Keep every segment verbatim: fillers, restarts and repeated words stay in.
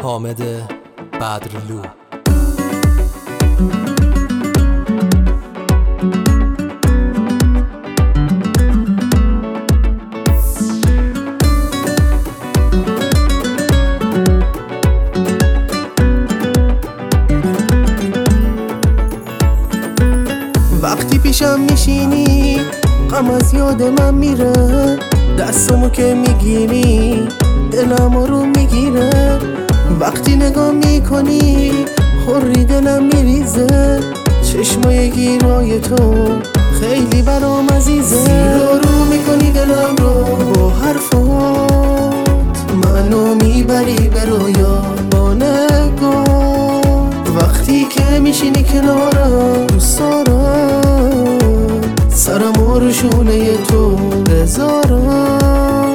حامد بدرلو. وقتی پیشم میشینی غم از یاد من میره، دستمو که میگیری دلم رو میگیره. وقتی نگاه میکنی خوری دلم میریزه، چشمای گیرای تو خیلی برام عزیزه. زیر رو میکنی دلم رو با حرفات، منو میبری به رویا با نگاه. وقتی که میشینی کنارم دوست دارم، سرمو رو شونه تو بذارم.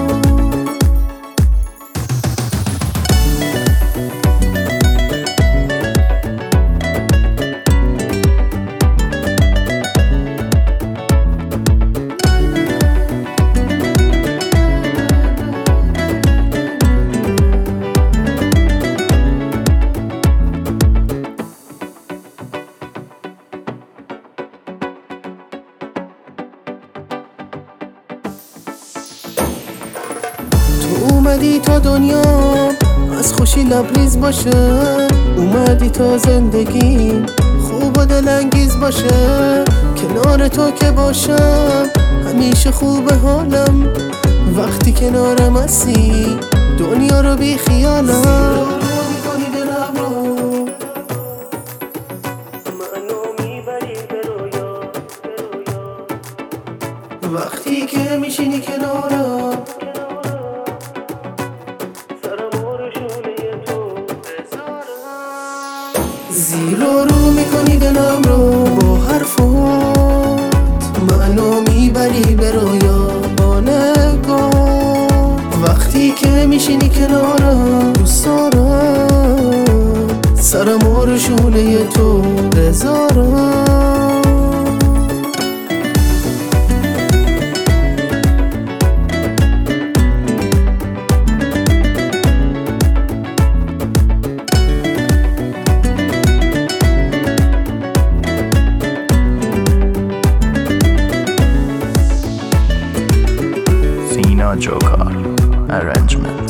تو اومدی تا دنیا از خوشی لبریز باشه، اومدی تا زندگی خوب و دلانگیز باشه. کنار تو که باشم همیشه خوب حالم، وقتی کنارم هستی دنیا رو بی خیالم. وقتی که میشینی کنارم زیر رو میکنی دلم رو با حرفات، منو میبری به رویا با نگاه. وقتی که میشینی کنارم دوست دارم، سرمو رو شونه تو بذارم. Joker arrangement.